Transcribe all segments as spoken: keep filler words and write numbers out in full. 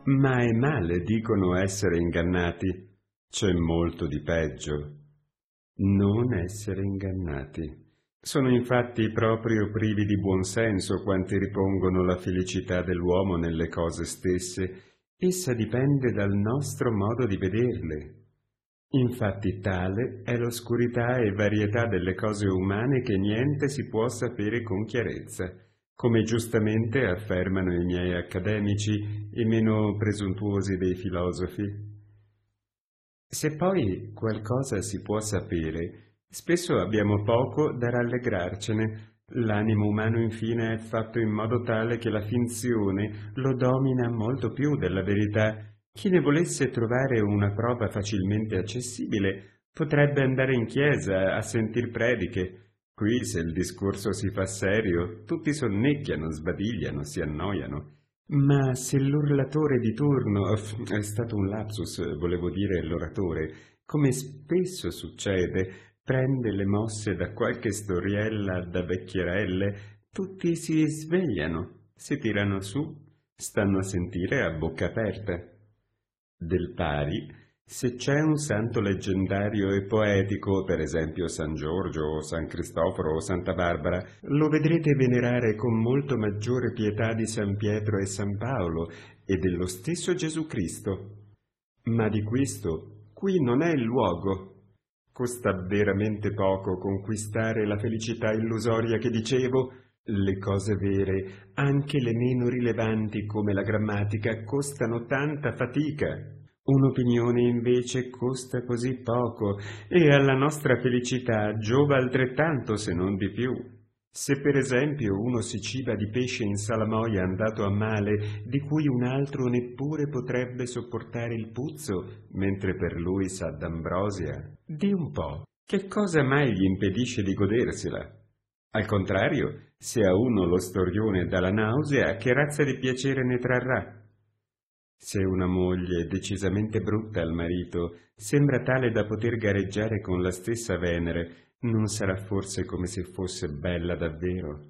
Ma è male, dicono, essere ingannati. C'è molto di peggio: non essere ingannati. Sono infatti proprio privi di buon senso quanti ripongono la felicità dell'uomo nelle cose stesse. Essa dipende dal nostro modo di vederle. Infatti tale è l'oscurità e varietà delle cose umane che niente si può sapere con chiarezza, come giustamente affermano i miei accademici, i meno presuntuosi dei filosofi. Se poi qualcosa si può sapere, spesso abbiamo poco da rallegrarcene. L'animo umano infine è fatto in modo tale che la finzione lo domina molto più della verità. Chi ne volesse trovare una prova facilmente accessibile potrebbe andare in chiesa a sentir prediche. Qui, se il discorso si fa serio, tutti sonnecchiano, sbadigliano, si annoiano. Ma se l'urlatore di turno, è stato un lapsus, volevo dire l'oratore, come spesso succede, prende le mosse da qualche storiella da vecchierelle, tutti si svegliano, si tirano su, stanno a sentire a bocca aperta. Del pari, se c'è un santo leggendario e poetico, per esempio San Giorgio o San Cristoforo o Santa Barbara, lo vedrete venerare con molto maggiore pietà di San Pietro e San Paolo e dello stesso Gesù Cristo. Ma di questo qui non è il luogo. Costa veramente poco conquistare la felicità illusoria che dicevo. Le cose vere, anche le meno rilevanti come la grammatica, costano tanta fatica. Un'opinione invece costa così poco e alla nostra felicità giova altrettanto se non di più. Se per esempio uno si ciba di pesce in salamoia andato a male, di cui un altro neppure potrebbe sopportare il puzzo, mentre per lui sa d'ambrosia, di un po', che cosa mai gli impedisce di godersela? Al contrario, se a uno lo storione dà la nausea, che razza di piacere ne trarrà? Se una moglie decisamente brutta al marito sembra tale da poter gareggiare con la stessa Venere, non sarà forse come se fosse bella davvero?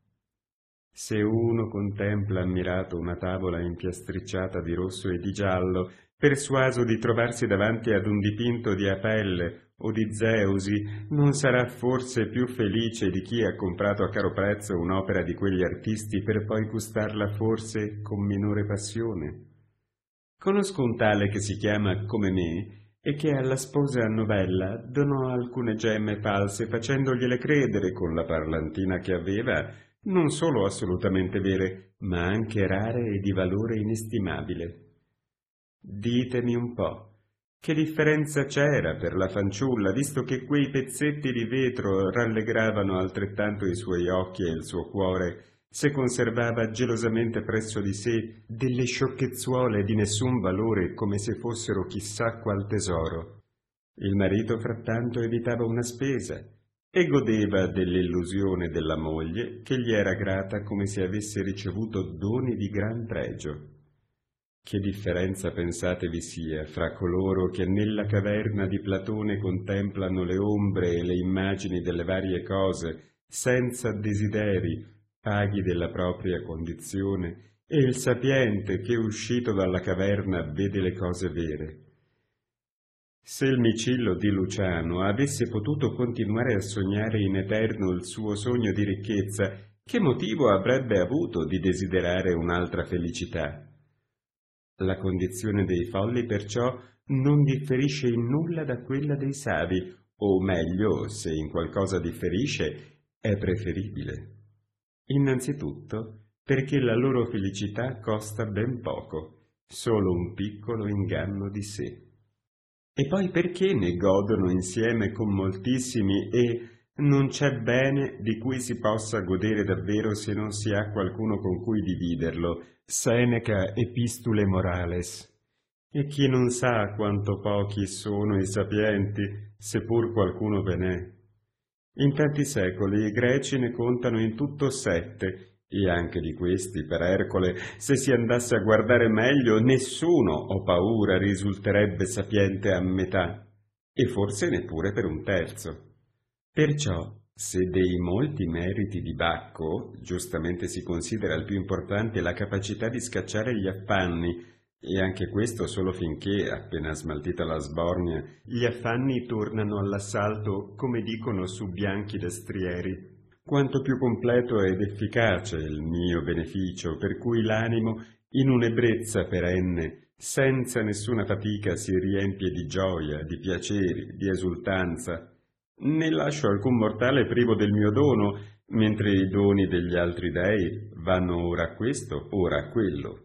Se uno contempla ammirato una tavola impiastricciata di rosso e di giallo, persuaso di trovarsi davanti ad un dipinto di Apelle o di Zeusi, non sarà forse più felice di chi ha comprato a caro prezzo un'opera di quegli artisti per poi gustarla forse con minore passione? Conosco un tale che si chiama come me e che alla sposa a novella donò alcune gemme false, facendogliele credere con la parlantina che aveva non solo assolutamente vere, ma anche rare e di valore inestimabile. Ditemi un po', che differenza c'era per la fanciulla, visto che quei pezzetti di vetro rallegravano altrettanto i suoi occhi e il suo cuore, se conservava gelosamente presso di sé delle sciocchezzuole di nessun valore come se fossero chissà qual tesoro. Il marito frattanto evitava una spesa e godeva dell'illusione della moglie che gli era grata come se avesse ricevuto doni di gran pregio. Che differenza pensate vi sia fra coloro che nella caverna di Platone contemplano le ombre e le immagini delle varie cose senza desideri, paghi della propria condizione, e il sapiente che uscito dalla caverna vede le cose vere. Se il Micillo di Luciano avesse potuto continuare a sognare in eterno il suo sogno di ricchezza, che motivo avrebbe avuto di desiderare un'altra felicità? La condizione dei folli perciò non differisce in nulla da quella dei savi, o meglio, se in qualcosa differisce, è preferibile. Innanzitutto perché la loro felicità costa ben poco, solo un piccolo inganno di sé. E poi perché ne godono insieme con moltissimi e non c'è bene di cui si possa godere davvero se non si ha qualcuno con cui dividerlo. Seneca Epistule Morales. E chi non sa quanto pochi sono i sapienti, seppur qualcuno ve n'è. In tanti secoli i greci ne contano in tutto sette, e anche di questi, per Ercole, se si andasse a guardare meglio, nessuno, ho paura, risulterebbe sapiente a metà, e forse neppure per un terzo. Perciò, se dei molti meriti di Bacco, giustamente si considera il più importante la capacità di scacciare gli affanni, E anche questo solo finché, appena smaltita la sbornia, gli affanni tornano all'assalto, come dicono, su bianchi destrieri. Quanto più completo ed efficace il mio beneficio, per cui l'animo, in un'ebbrezza perenne, senza nessuna fatica, si riempie di gioia, di piaceri, di esultanza. Ne lascio alcun mortale privo del mio dono, mentre i doni degli altri dei vanno ora a questo, ora a quello.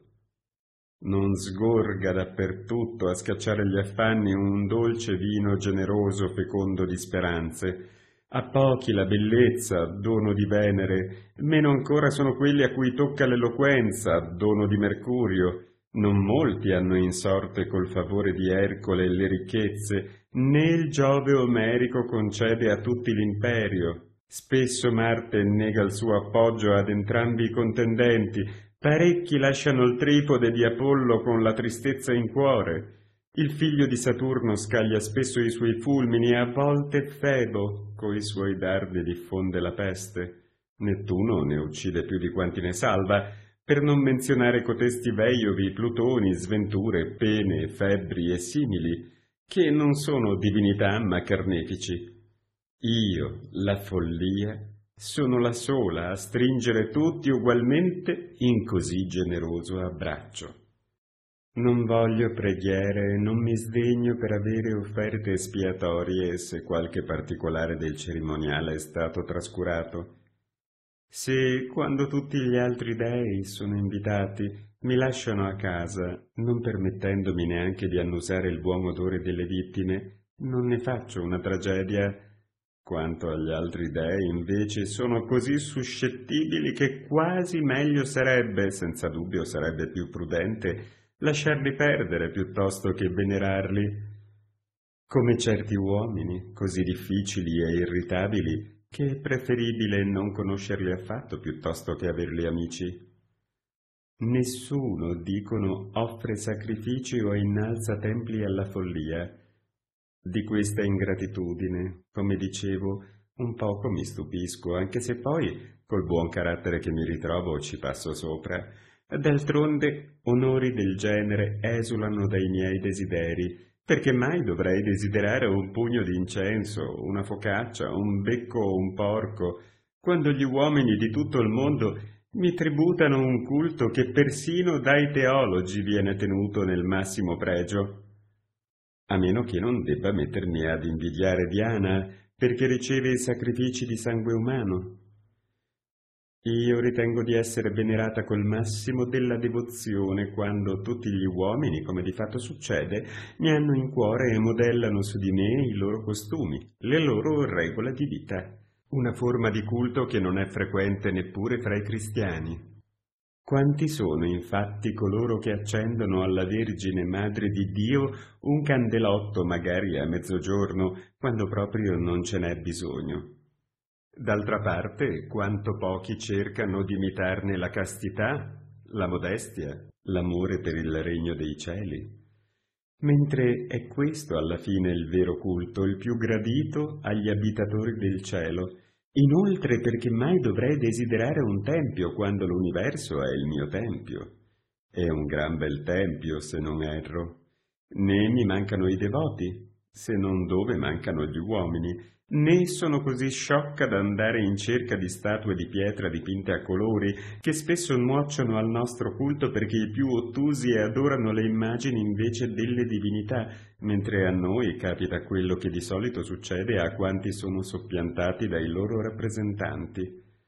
Non sgorga dappertutto a scacciare gli affanni un dolce vino generoso, fecondo di speranze. A pochi la bellezza, dono di Venere, meno ancora sono quelli a cui tocca l'eloquenza, dono di Mercurio. Non molti hanno in sorte col favore di Ercole le ricchezze, né il Giove omerico concede a tutti l'imperio. Spesso Marte nega il suo appoggio ad entrambi i contendenti, parecchi lasciano il tripode di Apollo con la tristezza in cuore. Il figlio di Saturno scaglia spesso i suoi fulmini, e a volte Febo coi suoi dardi diffonde la peste. Nettuno ne uccide più di quanti ne salva, per non menzionare cotesti veiovi, Plutoni, sventure, pene, febbri e simili, che non sono divinità ma carnefici. Io, la follia, sono la sola a stringere tutti ugualmente in così generoso abbraccio. Non voglio preghiere e non mi sdegno per avere offerte espiatorie se qualche particolare del cerimoniale è stato trascurato. Se, quando tutti gli altri dei sono invitati, mi lasciano a casa, non permettendomi neanche di annusare il buon odore delle vittime, non ne faccio una tragedia. Quanto agli altri dei, invece, sono così suscettibili che quasi meglio sarebbe, senza dubbio sarebbe più prudente, lasciarli perdere piuttosto che venerarli. Come certi uomini, così difficili e irritabili, che è preferibile non conoscerli affatto piuttosto che averli amici. Nessuno, dicono, offre sacrifici o innalza templi alla follia. Di questa ingratitudine, come dicevo, un poco mi stupisco, anche se poi, col buon carattere che mi ritrovo, ci passo sopra. D'altronde, onori del genere esulano dai miei desideri, perché mai dovrei desiderare un pugno d'incenso, una focaccia, un becco o un porco, quando gli uomini di tutto il mondo mi tributano un culto che persino dai teologi viene tenuto nel massimo pregio. A meno che non debba mettermi ad invidiare Diana, perché riceve sacrifici di sangue umano. Io ritengo di essere venerata col massimo della devozione quando tutti gli uomini, come di fatto succede, mi hanno in cuore e modellano su di me i loro costumi, le loro regole di vita, una forma di culto che non è frequente neppure fra i cristiani. Quanti sono infatti coloro che accendono alla Vergine Madre di Dio un candelotto magari a mezzogiorno, quando proprio non ce n'è bisogno? D'altra parte, quanto pochi cercano di imitarne la castità, la modestia, l'amore per il regno dei cieli. Mentre è questo alla fine il vero culto, il più gradito agli abitatori del cielo. Inoltre, perché mai dovrei desiderare un tempio quando l'universo è il mio tempio? È un gran bel tempio, se non erro. Né mi mancano i devoti, se non dove mancano gli uomini, né sono così sciocca da andare in cerca di statue di pietra dipinte a colori, che spesso nuocciono al nostro culto perché i più ottusi adorano le immagini invece delle divinità, mentre a noi capita quello che di solito succede a quanti sono soppiantati dai loro rappresentanti.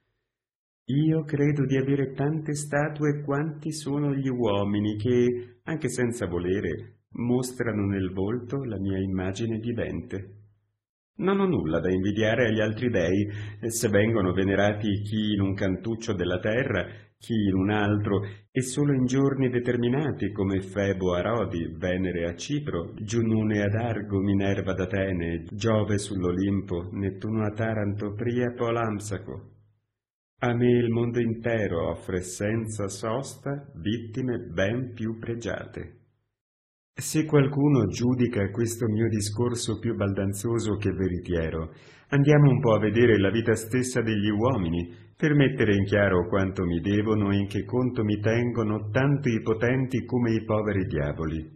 Io credo di avere tante statue quanti sono gli uomini che, anche senza volere, mostrano nel volto la mia immagine vivente. Non ho nulla da invidiare agli altri dei, se vengono venerati chi in un cantuccio della terra, chi in un altro, e solo in giorni determinati, come Febo a Rodi, Venere a Cipro, Giunone ad Argo, Minerva ad Atene, Giove sull'Olimpo, Nettuno a Taranto, Priapo a Lampsaco. A me il mondo intero offre senza sosta vittime ben più pregiate. Se qualcuno giudica questo mio discorso più baldanzoso che veritiero, andiamo un po' a vedere la vita stessa degli uomini, per mettere in chiaro quanto mi devono e in che conto mi tengono tanto i potenti come i poveri diavoli.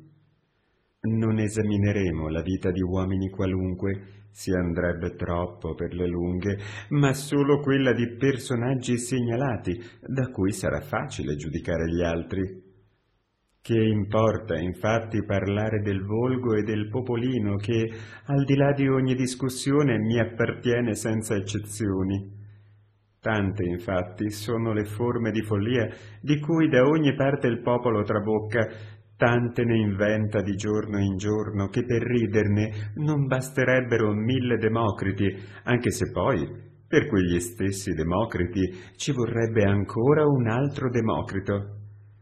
Non esamineremo la vita di uomini qualunque, si andrebbe troppo per le lunghe, ma solo quella di personaggi segnalati, da cui sarà facile giudicare gli altri. Che importa infatti parlare del volgo e del popolino che, al di là di ogni discussione, mi appartiene senza eccezioni. Tante infatti sono le forme di follia di cui da ogni parte il popolo trabocca, tante ne inventa di giorno in giorno che per riderne non basterebbero mille Democriti, anche se poi per quegli stessi Democriti ci vorrebbe ancora un altro Democrito.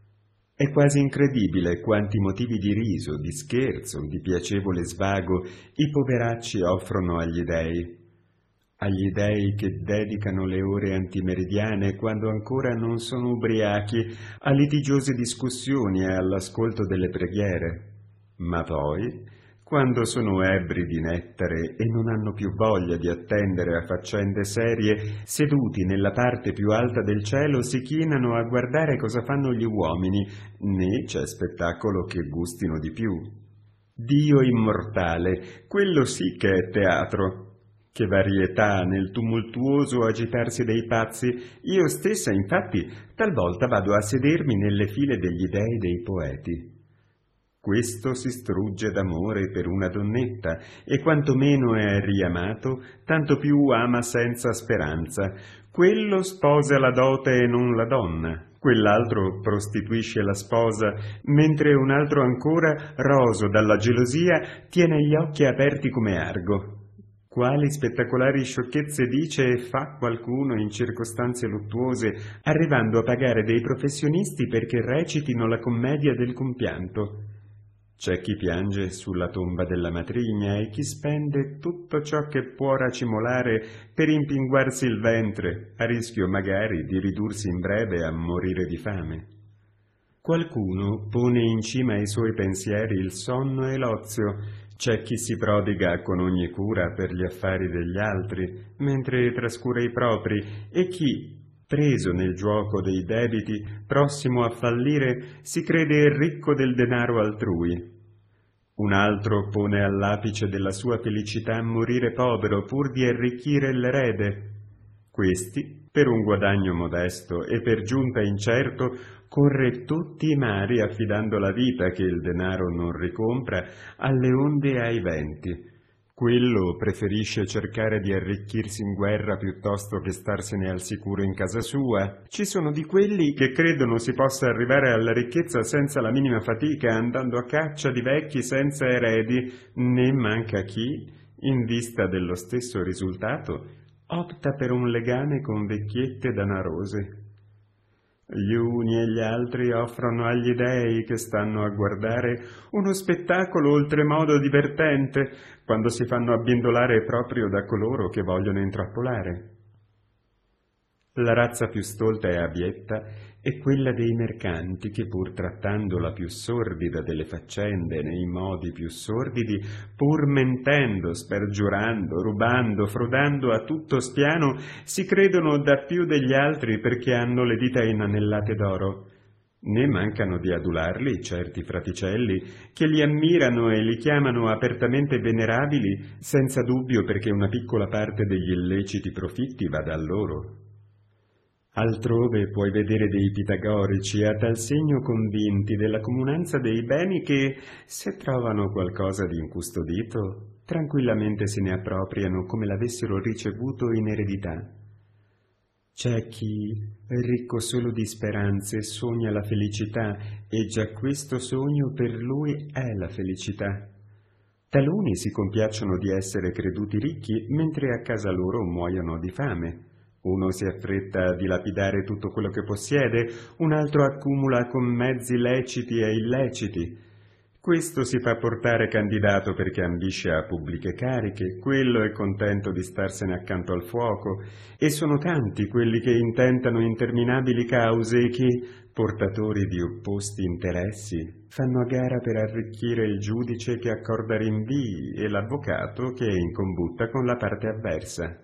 È quasi incredibile quanti motivi di riso, di scherzo, di piacevole svago i poveracci offrono agli dei. Agli dei che dedicano le ore antimeridiane quando ancora non sono ubriachi a litigiose discussioni e all'ascolto delle preghiere. Ma poi, quando sono ebbri di nettare e non hanno più voglia di attendere a faccende serie, seduti nella parte più alta del cielo si chinano a guardare cosa fanno gli uomini, né c'è spettacolo che gustino di più. Dio immortale, quello sì che è teatro! Che varietà nel tumultuoso agitarsi dei pazzi! Io stessa, infatti, talvolta vado a sedermi nelle file degli dei dei poeti. Questo si strugge d'amore per una donnetta, e quanto meno è riamato, tanto più ama senza speranza. Quello sposa la dote e non la donna, quell'altro prostituisce la sposa, mentre un altro ancora, roso dalla gelosia, tiene gli occhi aperti come Argo. Quali spettacolari sciocchezze dice e fa qualcuno in circostanze luttuose, arrivando a pagare dei professionisti perché recitino la commedia del compianto. C'è chi piange sulla tomba della matrigna e chi spende tutto ciò che può racimolare per impinguarsi il ventre, a rischio magari di ridursi in breve a morire di fame. Qualcuno pone in cima ai suoi pensieri il sonno e l'ozio. C'è chi si prodiga con ogni cura per gli affari degli altri, mentre trascura i propri, e chi, preso nel giuoco dei debiti, prossimo a fallire, si crede ricco del denaro altrui. Un altro pone all'apice della sua felicità morire povero pur di arricchire l'erede. Questi, per un guadagno modesto e per giunta incerto, corre tutti i mari affidando la vita che il denaro non ricompra alle onde e ai venti. Quello preferisce cercare di arricchirsi in guerra piuttosto che starsene al sicuro in casa sua. Ci sono di quelli che credono si possa arrivare alla ricchezza senza la minima fatica, andando a caccia di vecchi senza eredi, né manca chi, in vista dello stesso risultato, opta per un legame con vecchiette danarose. Gli uni e gli altri offrono agli dei che stanno a guardare uno spettacolo oltremodo divertente quando si fanno abbindolare proprio da coloro che vogliono intrappolare. La razza più stolta e abietta è quella dei mercanti che, pur trattando la più sordida delle faccende nei modi più sordidi, pur mentendo, spergiurando, rubando, frodando a tutto spiano, si credono da più degli altri perché hanno le dita inanellate d'oro. Né mancano di adularli certi fraticelli che li ammirano e li chiamano apertamente venerabili, senza dubbio perché una piccola parte degli illeciti profitti vada a loro. Altrove puoi vedere dei pitagorici a tal segno convinti della comunanza dei beni che, se trovano qualcosa di incustodito, tranquillamente se ne appropriano come l'avessero ricevuto in eredità. C'è chi, ricco solo di speranze, sogna la felicità e già questo sogno per lui è la felicità. Taluni si compiacciono di essere creduti ricchi mentre a casa loro muoiono di fame. Uno si affretta a dilapidare tutto quello che possiede, un altro accumula con mezzi leciti e illeciti. Questo si fa portare candidato perché ambisce a pubbliche cariche, quello è contento di starsene accanto al fuoco, e sono tanti quelli che intentano interminabili cause e che, portatori di opposti interessi, fanno a gara per arricchire il giudice che accorda rinvii e l'avvocato che è in combutta con la parte avversa.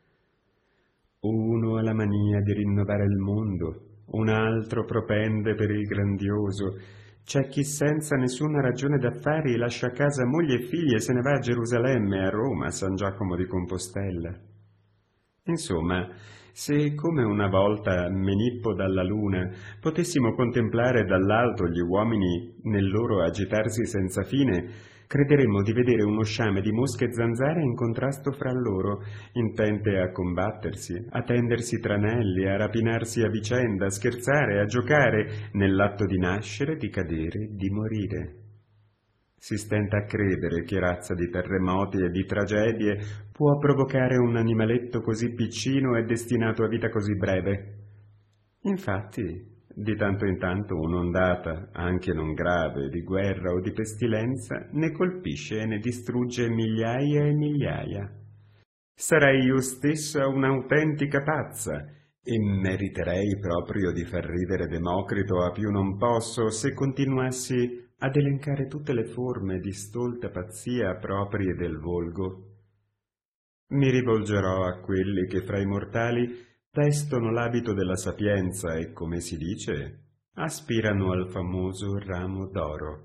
Uno ha la mania di rinnovare il mondo, un altro propende per il grandioso. C'è chi senza nessuna ragione d'affari lascia a casa moglie e figli e se ne va a Gerusalemme, a Roma, a San Giacomo di Compostella. Insomma, se come una volta Menippo dalla luna potessimo contemplare dall'alto gli uomini nel loro agitarsi senza fine, crederemmo di vedere uno sciame di mosche e zanzare in contrasto fra loro, intente a combattersi, a tendersi tranelli, a rapinarsi a vicenda, a scherzare, a giocare, nell'atto di nascere, di cadere, di morire. Si stenta a credere che razza di terremoti e di tragedie può provocare un animaletto così piccino e destinato a vita così breve. Infatti, di tanto in tanto un'ondata, anche non grave, di guerra o di pestilenza, ne colpisce e ne distrugge migliaia e migliaia. Sarei io stessa un'autentica pazza, e meriterei proprio di far ridere Democrito a più non posso se continuassi ad elencare tutte le forme di stolta pazzia proprie del volgo. Mi rivolgerò a quelli che fra i mortali vestono l'abito della sapienza e, come si dice, aspirano al famoso ramo d'oro.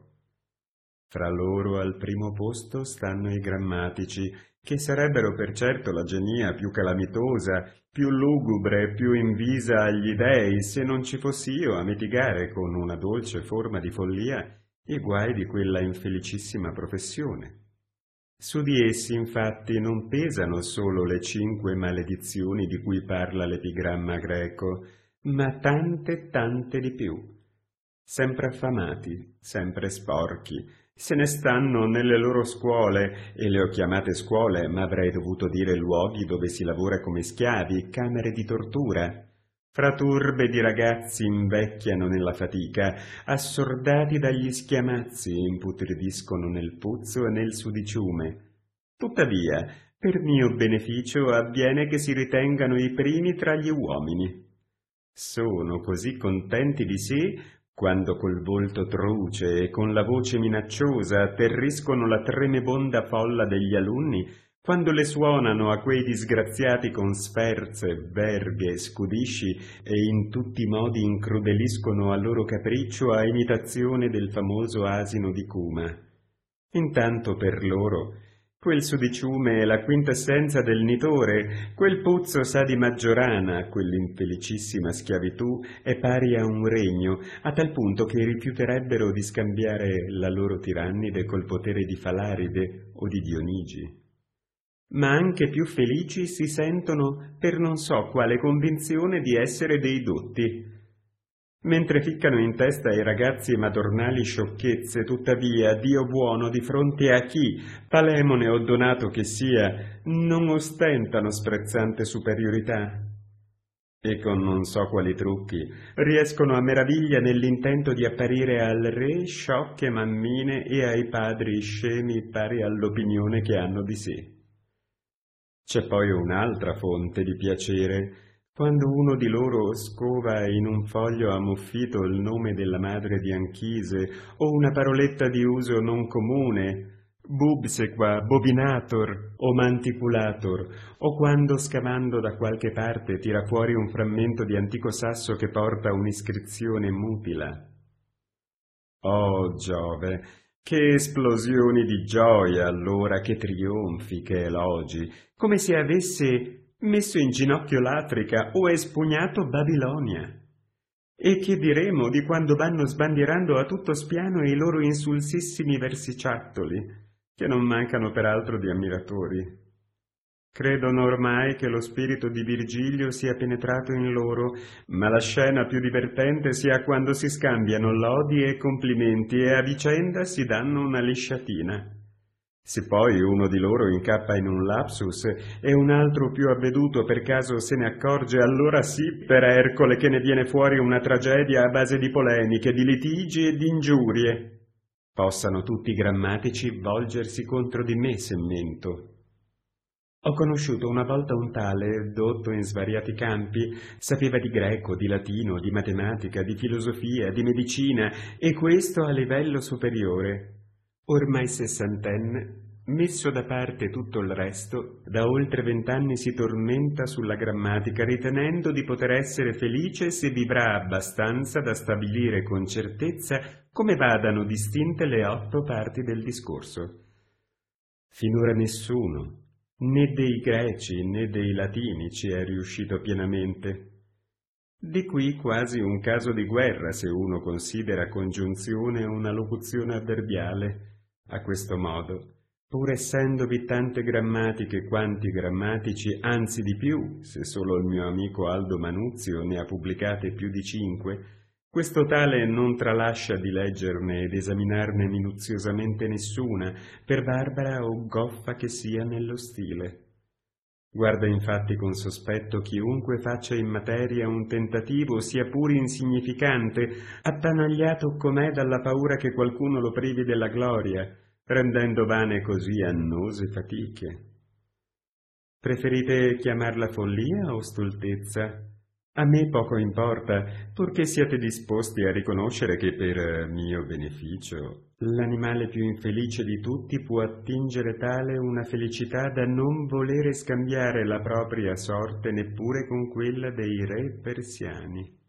Fra loro al primo posto stanno i grammatici, che sarebbero per certo la genia più calamitosa, più lugubre, più invisa agli dèi, se non ci fossi io a mitigare con una dolce forma di follia i guai di quella infelicissima professione. Su di essi, infatti, non pesano solo le cinque maledizioni di cui parla l'epigramma greco, ma tante, tante di più. Sempre affamati, sempre sporchi, se ne stanno nelle loro scuole, e le ho chiamate scuole, ma avrei dovuto dire luoghi dove si lavora come schiavi, camere di tortura. Fra turbe di ragazzi invecchiano nella fatica, assordati dagli schiamazzi e imputridiscono nel puzzo e nel sudiciume. Tuttavia, per mio beneficio avviene che si ritengano i primi tra gli uomini. Sono così contenti di sé, quando col volto truce e con la voce minacciosa atterriscono la tremebonda folla degli alunni, quando le suonano a quei disgraziati con sferze, verghe, scudisci e in tutti i modi incrudeliscono a loro capriccio a imitazione del famoso asino di Cuma. Intanto per loro quel sudiciume è la quintessenza del nitore, quel puzzo sa di maggiorana, quell'infelicissima schiavitù è pari a un regno, a tal punto che rifiuterebbero di scambiare la loro tirannide col potere di Falaride o di Dionigi. Ma anche più felici si sentono per non so quale convinzione di essere dei dotti. Mentre ficcano in testa ai ragazzi madornali sciocchezze, tuttavia, Dio buono, di fronte a chi, Palemone o Donato che sia, non ostentano sprezzante superiorità. E con non so quali trucchi riescono a meraviglia nell'intento di apparire al re sciocche mammine e ai padri scemi pari all'opinione che hanno di sé. C'è poi un'altra fonte di piacere, quando uno di loro scova in un foglio ammuffito il nome della madre di Anchise o una paroletta di uso non comune, bubsequa, bobinator o manticulator, o quando scavando da qualche parte tira fuori un frammento di antico sasso che porta un'iscrizione mutila. Oh Giove, che esplosioni di gioia allora, che trionfi, che elogi, come se avesse messo in ginocchio l'Africa o espugnato Babilonia. E che diremo di quando vanno sbandierando a tutto spiano i loro insulsissimi versiciattoli, che non mancano peraltro di ammiratori. Credono ormai che lo spirito di Virgilio sia penetrato in loro, ma la scena più divertente sia quando si scambiano lodi e complimenti e a vicenda si danno una lisciatina. Se poi uno di loro incappa in un lapsus e un altro più avveduto per caso se ne accorge, allora sì, per Ercole, che ne viene fuori una tragedia a base di polemiche, di litigi e di ingiurie. Possano tutti i grammatici volgersi contro di me se mento. Ho conosciuto una volta un tale, dotto in svariati campi, sapeva di greco, di latino, di matematica, di filosofia, di medicina, e questo a livello superiore. Ormai sessantenne, messo da parte tutto il resto, da oltre vent'anni si tormenta sulla grammatica, ritenendo di poter essere felice se vivrà abbastanza da stabilire con certezza come vadano distinte le otto parti del discorso. Finora nessuno, né dei greci né dei latini, ci è riuscito pienamente. Di qui quasi un caso di guerra se uno considera congiunzione una locuzione avverbiale. A questo modo, pur essendovi tante grammatiche quanti grammatici, anzi di più, se solo il mio amico Aldo Manuzio ne ha pubblicate più di cinque, questo tale non tralascia di leggerne ed esaminarne minuziosamente nessuna, per barbara o goffa che sia nello stile. Guarda infatti con sospetto chiunque faccia in materia un tentativo, sia pur insignificante, attanagliato com'è dalla paura che qualcuno lo privi della gloria, rendendo vane così annose fatiche. Preferite chiamarla follia o stoltezza? A me poco importa, purché siate disposti a riconoscere che per mio beneficio l'animale più infelice di tutti può attingere tale una felicità da non volere scambiare la propria sorte neppure con quella dei re persiani.